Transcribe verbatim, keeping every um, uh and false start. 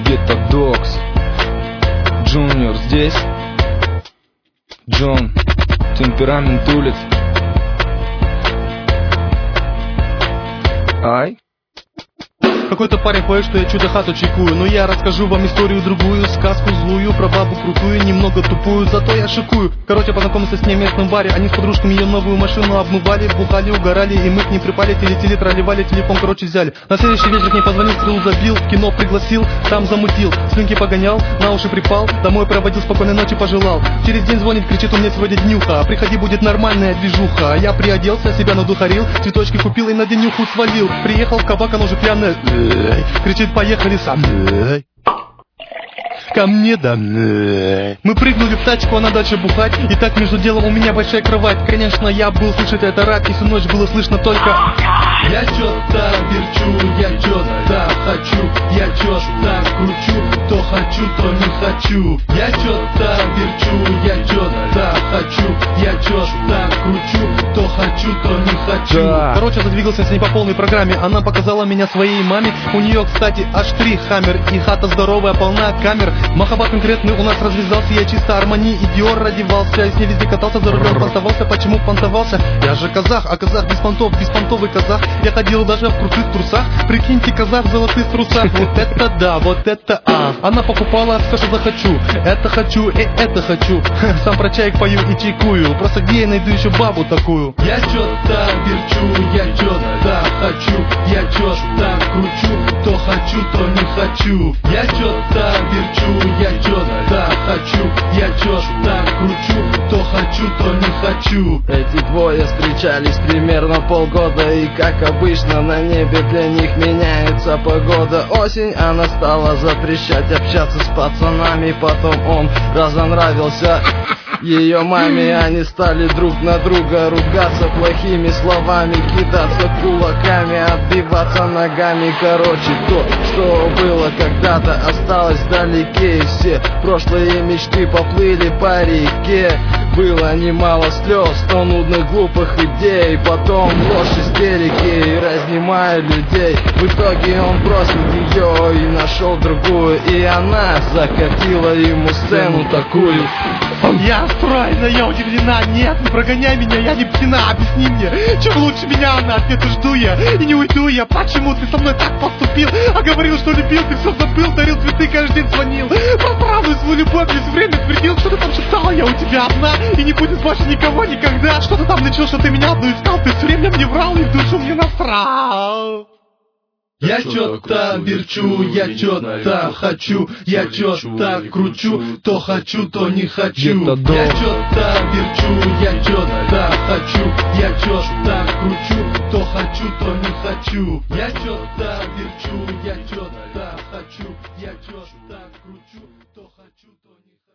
Где-то Докс Джуниор здесь. Джон, темперамент улиц. Ай. Какой-то парень поет, что я чудо-хату чекую. Но я расскажу вам историю другую, сказку злую, про бабу крутую, немного тупую, зато я шикую. Короче, познакомился с ней в местном баре. Они с подружками ее новую машину обмывали, бухали, угорали, и мы к ней припали, телетели, тролливали, телефон, короче, взяли. На следующий вечер к ней позвонил, стрелу забил, в кино пригласил, там замутил, слюнки погонял, на уши припал, домой проводил, спокойной ночи пожелал. Через день звонит, кричит: у меня сегодня днюха, приходи, будет нормальная движуха. Я приоделся, себя надухарил, цветочки купил и на денюху свалил. Приехал в кабак, он уже пьяный, кричит: поехали со мной ко мне домой. Мы прыгнули в тачку, она дальше бухать. И так между делом у меня большая кровать. Конечно, я был слышать это рад, и всю ночь было слышно только: я чё-то верчу, я чё-то хочу, я чё-то кручу, то хочу, то не хочу. Я чё-то верчу, я чё-то хочу, я чё-то кручу, то хочу, то не хочу. Да. Короче, задвигался с ней по полной программе. Она показала меня своей маме. У нее, кстати, аж три хаммер. И хата здоровая, полна камер. Махабат конкретный у нас развязался. Я чисто Армани и Диор одевался. И с ней везде катался, за рулем понтовался. Почему понтовался? Я же казах, а казах без понтов, беспонтовый казах. Я ходил даже в крутых трусах. Прикиньте, казах в золотых трусах. Вот это да, вот это а. Она покупала все, что захочу. Это хочу и это хочу. Сам про чаек пою и чайкую. Просто где я найду еще бабу такую? Я чё-то верчу, я чё-то хочу, я чё-то кручу, то хочу, то не хочу. Я чё-то верчу, я чё-то хочу, я чё-то кручу, то хочу, то не хочу. Эти двое встречались примерно полгода, и как обычно на небе для них меняется погода. Осень, она стала запрещать общаться с пацанами. Потом он разонравился ее маме, они стали друг на друга ругаться плохими словами, кидаться кулаками, отбиваться ногами. Короче, то, что было когда-то, осталось вдалеке, и все прошлые мечты поплыли по реке. Было немало слез, сто нудных глупых идей, потом ложь, истерики и разнимая людей. В итоге он бросил ее и нашел другую, и она закатила ему сцену такую. Я стройна, я удивлена, нет, не прогоняй меня, я не птина, объясни мне, чем лучше меня она, ответа жду я, и не уйду я, почему ты со мной так поступил, а говорил, что любил, ты все забыл, дарил цветы, каждый день звонил, про правду свою любовь весь время твердил, что ты там шептала, я у тебя одна, и не будет больше никого никогда, что ты там начал, что ты меня одну искал, ты все время мне врал и в душу мне насрал. Я чё-то верчу, я чё-то хочу, я чё-то кручу, то хочу, то не хочу. Я чё-то верчу, я чё-то хочу, я чё-то кручу, то хочу, то не хочу. Я чё-то верчу, я чё-то хочу, я чё-то кручу, то хочу, то не хочу.